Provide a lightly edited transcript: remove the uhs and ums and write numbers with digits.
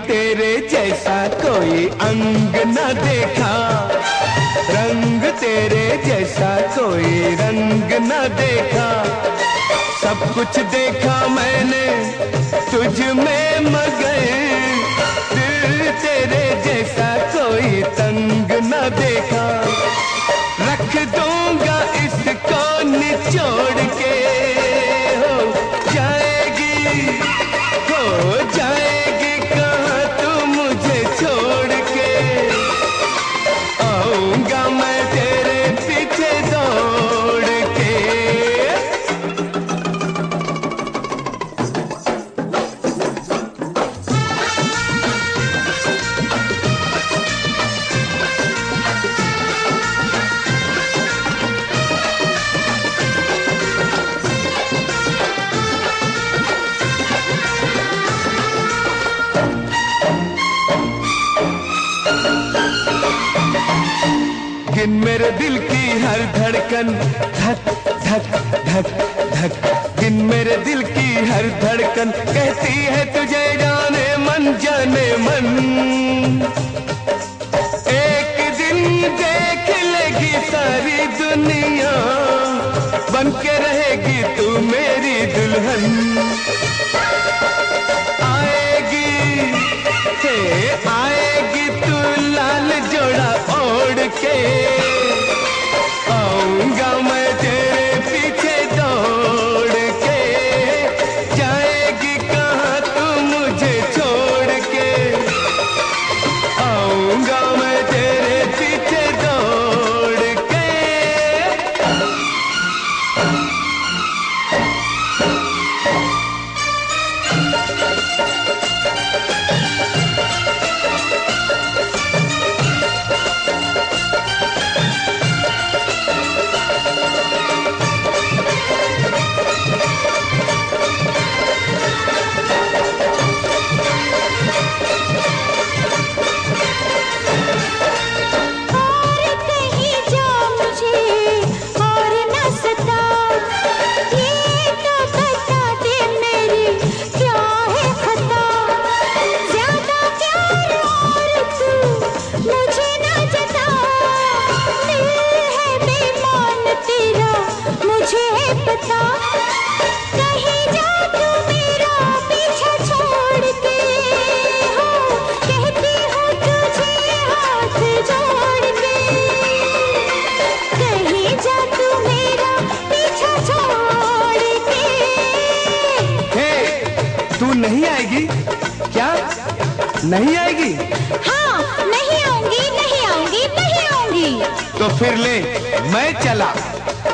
तेरे जैसा कोई अंग न देखा, रंग तेरे जैसा कोई रंग न देखा। सब कुछ देखा मैंने तुझ में मगर दिल तेरे जैसा कोई तंग न देखा। रख दूंगा इसको निचोड़ के, हो जाएगी कहाँ तू मुझे छोड़ के। आऊंगा मैं तेरे पीछे दौड़ के। गिन मेरे दिल की हर धड़कन, धक धक धक धक। गिन मेरे दिल की हर धड़कन, कहती है तुझे जाने मन जाने मन। एक दिन देख लेगी सारी दुनिया, बन के रहेगी तू मेरी दुल्हन। आएगी तू लाल जोड़ा ओढ़ के। आऊंगा मैं तेरे पीछे दौड़ के। जाएगी कहाँ तू मुझे छोड़ के। आऊंगा मैं तेरे पीछे दौड़ के। तू नहीं आएगी क्या? नहीं आएगी? हाँ, नहीं आऊंगी, नहीं आऊंगी, नहीं आऊंगी। तो फिर ले, मैं चला।